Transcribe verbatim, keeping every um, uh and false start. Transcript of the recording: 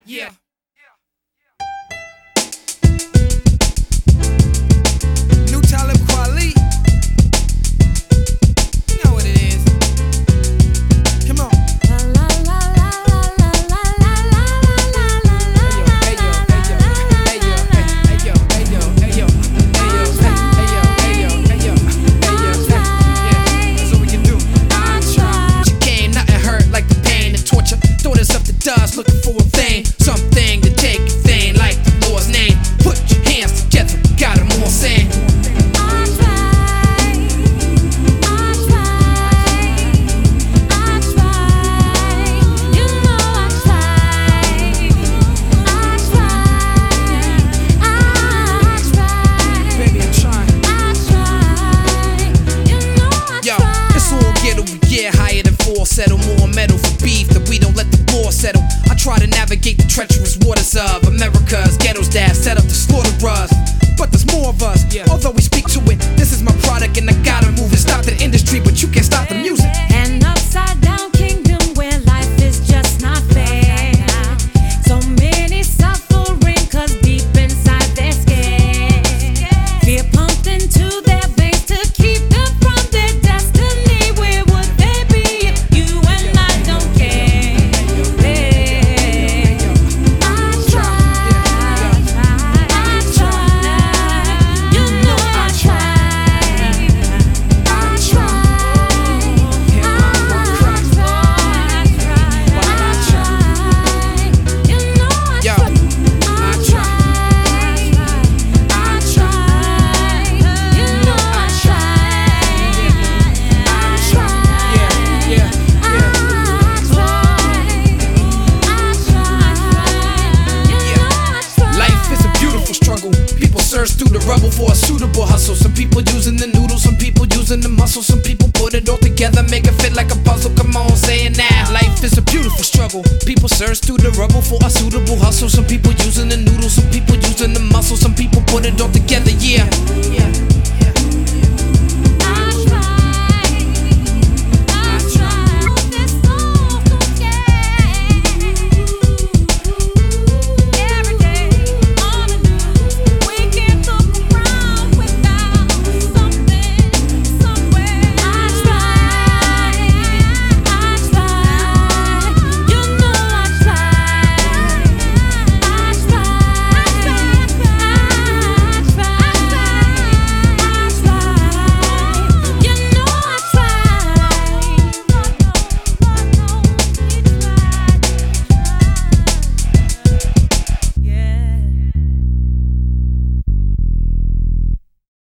Yeah. New Talib Kweli. You know what it is. Come on. Does looking for a thing, something to take a thing like the Lord's name. Put your hands together, got them all saying. I try, I try, I try. You know I try, I try, I try. Baby, I'm trying. I try, you know I Yo, try. it's all ghetto, we get higher than falsetto, more metal for beef that we don't let the law settle. I try to navigate the treacherous waters of America's ghettos that set up to slaughter us. But there's more of us, yeah. Although we speak to it. This is my product and I gotta move and stop the industry, but you can't stop the music. An upside down kingdom where life is just not fair. So many suffering cause deep inside they're scared. Fear pumped into their veins to keep them from their destiny. Where would they be if you and I don't care? Through the rubble for a suitable hustle. Some people using the noodle, some people using the muscle. Some people put it all together, make it fit like a puzzle. Come on, say it now. Life is a beautiful struggle. People search through the rubble for a suitable hustle. Some people using the noodle, some people using the muscle. Some people put it all together, yeah. yeah.